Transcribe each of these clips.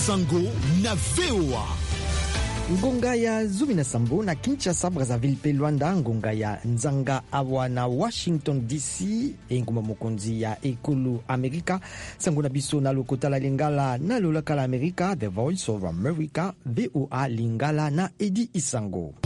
Sango na VOA. Ngonga ya Zumi na Sambo na Kinshasa, Brazzaville pe Luanda, ngonga ya Nzanga awa na Washington DC, enguma mokonzi ya ekolo Amerika, sango na biso na lokota la lingala na lolaka la Amerika, The Voice of America, VOA lingala na Edi Isango.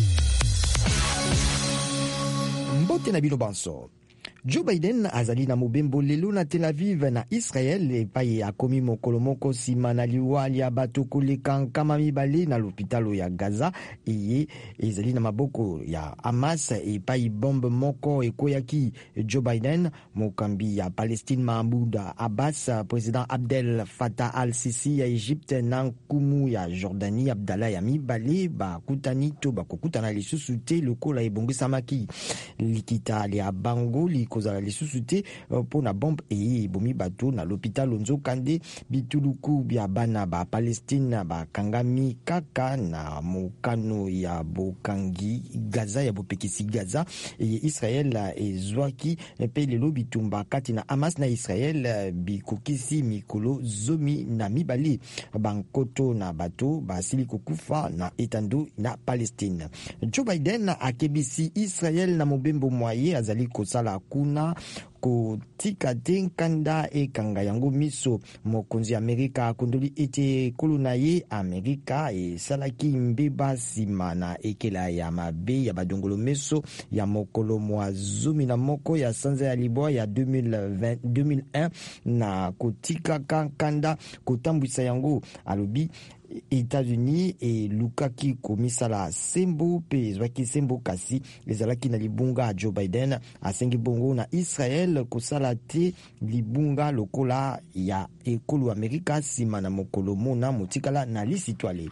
Mbote na bino banso. Joe Biden azali na mobembo lelo na Tel Aviv na Israel epai akomi mokolo moko sima na liwali ya bato koleka nkama mibale na lopitalo ya Gaza eye ezali na maboko ya Hamas epai bombe moko ekoyaki. Joe Biden, mokambi ya Palestine Mahmoud Abbas, president Abdel Fattah al-Sisi ya Egypte na nkumu ya Jordanie Abdallah ya mibale bakutani to bakokutana lisusu te lokola ebongisamaki likita ya bango kozala lisusu te pona bombe ebomi bato na l'hôpital Nzokande. Bituluku bya bana ba Palestine bakangami kaka na mokano ya bokangi Gaza ya bopekisi Gaza Israel ezwaki pe lelo bitumba kati na Hamas na Israel bikokisi mikolo zomi na mibale bankoto na bato basili kokufa na etando na Palestine. Joe Biden akebisi Israel na mobembo mwaye azali kosala kuna kotika te nkanda ekanga yango miso. Mokonzi Amerika akondoli ete kolo na ye Amerika esalaki mbeba sima na ekela ya mabe ya badongolo meso ya mokolo mwa zumi na moko ya sanza ya libwa ya 2001 na kotika kankanda kotambwisa yango. Alobi États-Unis et lukaki komisala sembo pe zwaki sembo kasi ezalaki na libunga. Joe Biden asengi bongo na Israel kosala te libunga lokola ya ekolo Amerika sima na mokolo mona motikala na lisitwale.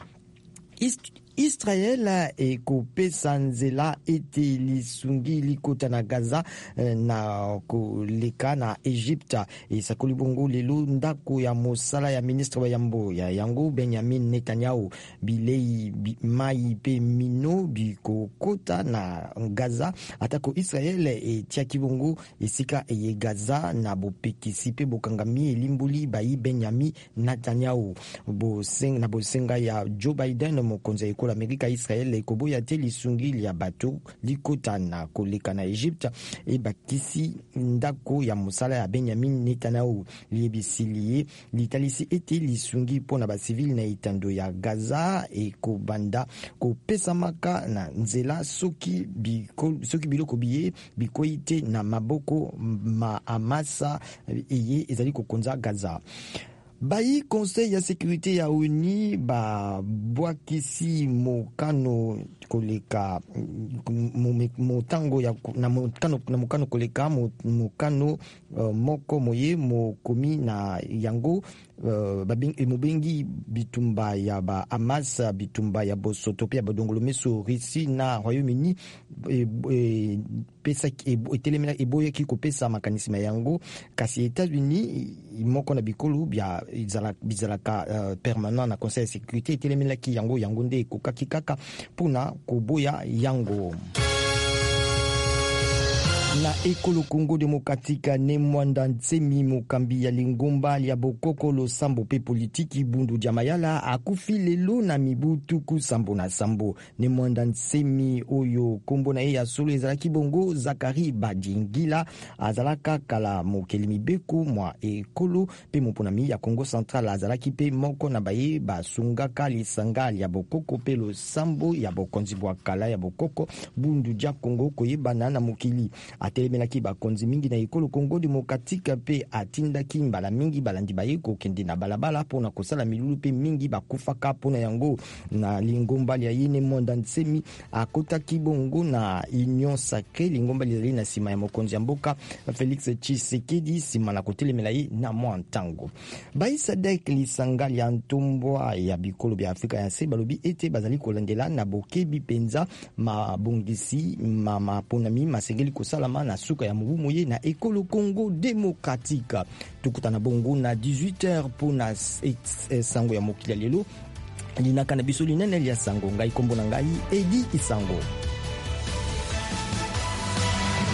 Israel ekopesa nzela ete lisungi likota na Gaza na koleka na Egypte. Esakoli bongo lelo ndako ya mosala ya ministre wa yambo ya yango Benjamin Netanyahu. Bilei mai pe mino bikokota na Gaza atako Israel etiaki bongo esika eye Gaza na bopekisi pe bokangami elimbuli bayi Benjamin Netanyahu. Na bosenga ya Joe Biden, mokonzi ya Amerika Israel ekoboya te lisungi ya bato likota na koleka na Egypte ebakisi ndako ya mosala ya Benjamin Netanyahu. Liebisiliye litalisi ete lisungi pona basivili na etando ya Gaza ekobanda kopesa maka na nzela soki biloko biye bikoyi te na maboko ma Hamasa eye ezali kokonza Gaza. Bayi conseil ya sécurité ya ONU ba bwakisi mokano koleka motango ya na mokano koleka mokano moko moye mokomi na yango mobengi bitumba ya ba Hamas, bitumba ya bosoto pe ya badongolo meso Russie na Royaume-Uni pesa etelemela eboyaki kopesa makanisima yango kasi États-Unis moko na bikolu bya bizalaka permanent na conseil de sécurité etelemelaki yango nde kokaki kaka puna koboya yango. Na ekolo Congo Demokratika ne Mwanda Ntsemi, mokambi ya lingomba ya bokoko lo sambo pe politiki bundu jamayala akufi lelo na mibu tuku sambo na sambo. Ne Mwanda Ntsemi oyo kombo na ye ya solo ezalaki bongo Zakari Badingila azalaka kala mokeli mibeko mwa ekolo pe moponami ya Congo Central azalaki pe moko na baye basungaka lisanga ya bokoko pe lo sambo ya bokonzi bwa kala ya bokoko bundu ja Congo koyebana na mokili. Atelemelaki bakonzi mingi na ekolo Congo Demokratika pe atindaki mbala mingi balandi baye kokende na balabala pona kosala milulu pe mingi bakufaka pona yango. Na lingomba ya yine Mwanda Ntsemi akotaki bongo na Union Sacrée lingomba lizali na sima ya mokonzi ya mboka Félix Tshisekedi sima na kotelemela ye na mwa ntango. Bayi Sadek lisanga ya ntombwa ya bikolo bya Afrika ya se balobi ete bazali kolandela na bokebi penza mabongisi maponami masengeli kosalama na suka ya mubumu ye na ekolo Congo Demokratika. Tukutana bongo na 18h pona sango ya mokili lelo linaka na biso linene ya sango ngai kombo na ngai Edi Isango.